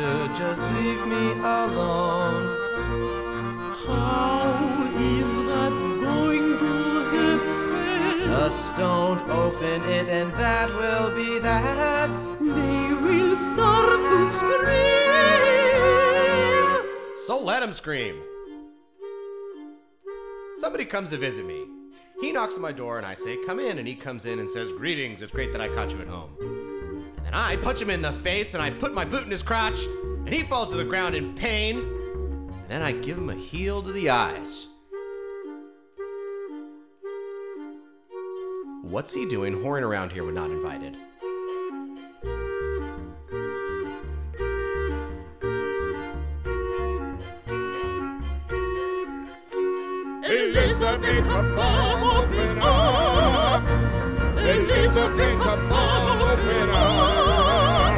to just leave me alone. How is that going to happen? Just don't open it and that will be that. They will start to scream. So let him scream. Somebody comes to visit me. He knocks on my door and I say, "Come in," and he comes in and says, "Greetings, it's great that I caught you at home." And then I punch him in the face and I put my boot in his crotch and he falls to the ground in pain. And then I give him a heel to the eyes. What's he doing whoring around here when not invited? Elizabeth, bomb, open up! Elizabeth, bomb, open up!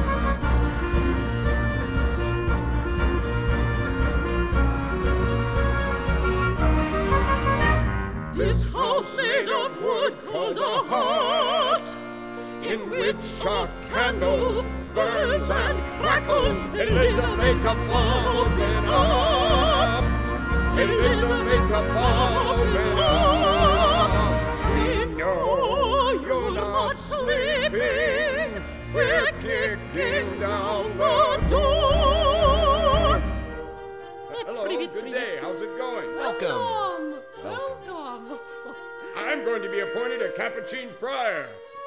This house made of wood called a heart, in which a candle burns and crackles. Elizabeth, bomb, open up! Elizabeth, open up. We know you're not sleeping. We're kicking down the door. Hello, good day. How's it going? Welcome. Welcome. I'm going to be appointed a Capuchin friar.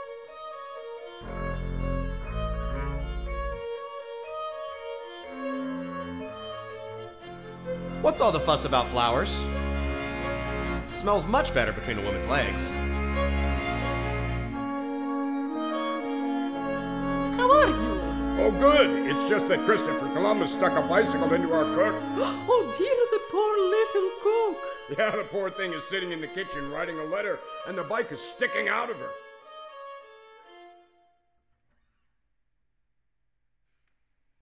What's all the fuss about flowers? Smells much better between a woman's legs. How are you? Oh, good. It's just that Christopher Columbus stuck a bicycle into our cook. Oh dear, the poor little cook. Yeah, the poor thing is sitting in the kitchen writing a letter, and the bike is sticking out of her.